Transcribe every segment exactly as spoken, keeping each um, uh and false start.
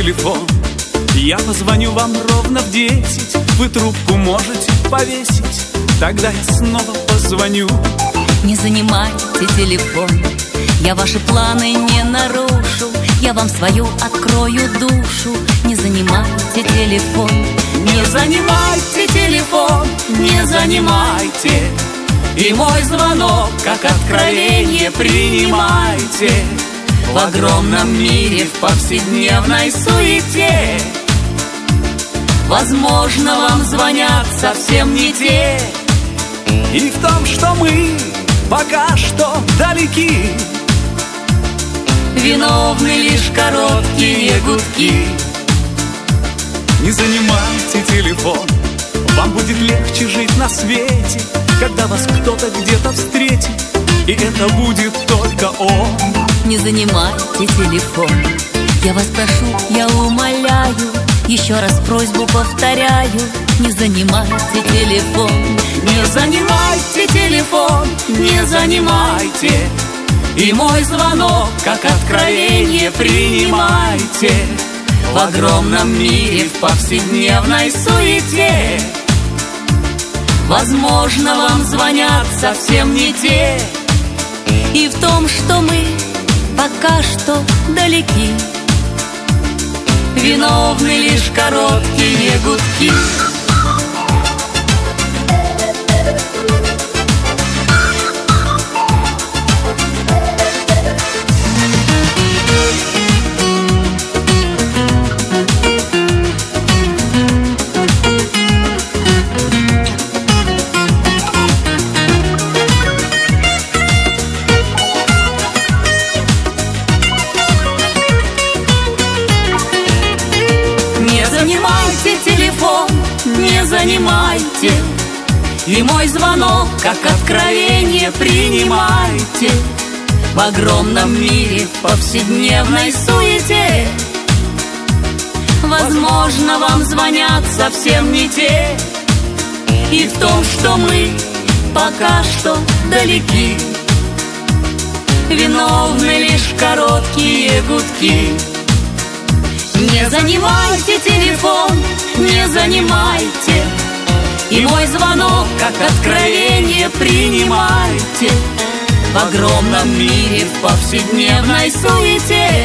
телефон. Я позвоню вам ровно в десять. Вы трубку можете повесить, тогда я снова позвоню. Не занимайте телефон, я ваши планы не нарушу. Я вам свою открою душу. Не занимайте телефон, не занимайте телефон, не занимайте. И мой звонок, как откровение, принимайте. В огромном мире, в повседневной суете, возможно, вам звонят совсем не те. И в том, что мы пока что далеки, виновны лишь короткие гудки. Не занимайте телефон, вам будет легче жить на свете, когда вас кто-то где-то встретит, и это будет только он. Не занимайте телефон, я вас прошу, я умоляю, еще раз просьбу повторяю. Не занимайте телефон, не занимайте телефон, не занимайте. И мой звонок, как откровение, принимайте. В огромном мире, в повседневной суете, возможно, вам звонят совсем не те. И в том, что мы пока что далеки, виновны лишь короткие гудки. Не занимайте, и мой звонок, как откровение, принимайте. В огромном мире, в повседневной суете, возможно, вам звонят совсем не те. И в том, что мы пока что далеки, виновны лишь короткие гудки. Не занимайте телефон, не занимайте, и мой звонок, как откровение, принимайте. В огромном мире, в повседневной суете,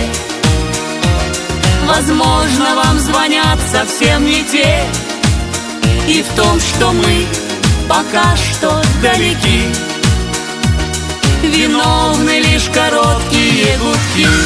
возможно, вам звонят совсем не те. И в том, что мы пока что далеки, виновны лишь короткие гудки.